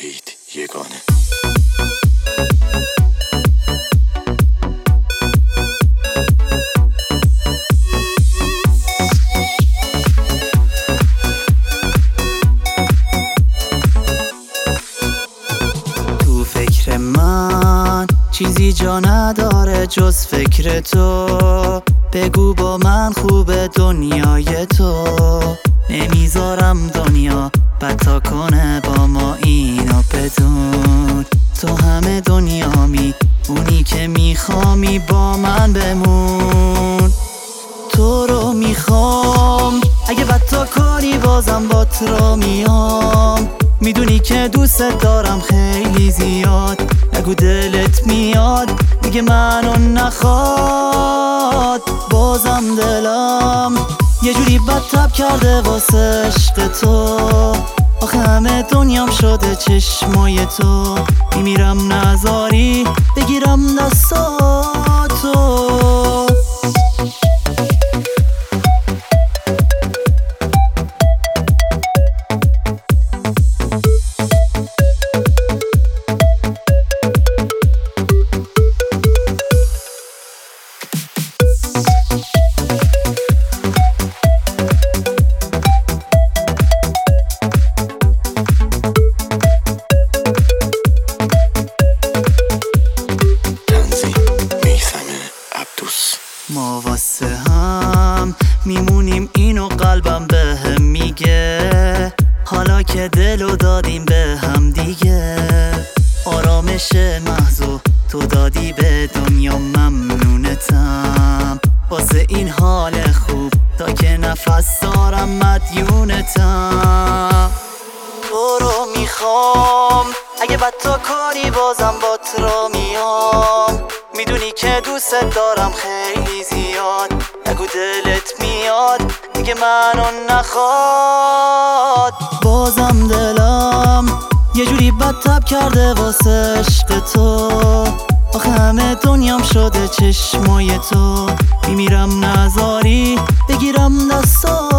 وحید یگانه. تو فکر من چیزی جا نداره جز فکر تو. بگو با من خوبه دنیای تو. نمیذارم دنیا بتا کنه با ما اینو بدون. تو همه دنیامی، اونی که میخوامی با من بمون. تو رو میخوام، اگه بتا کنی بازم بات رو میام. میدونی که دوست دارم خیلی زیاد. نگو دلت میاد دیگه منو نخواد. بازم دلم یه جوری بدتب کرده واسه عشق تو. آخه همه دنیام شده چشمای تو. میمیرم نذاری بگیرم دستاتو. ما واسه هم میمونیم اینو قلبم بهم میگه. حالا که دلو دادیم به هم دیگه. آرامش محضو تو دادی به دنیا، ممنونتم واسه این حال خوب. تا که نفس دارم مدیونتم. تو رو میخوام، اگه بتا کنی بازم بات رو میام. میدونی که دوست دارم خیلی زیاد. نگو دلت میاد دیگه منو نخواد. بازم دلم یه جوری بدتب کرده واسه عشق تو. آخه همه دنیام شده چشمای تو. میمیرم نذاری بگیرم دستات.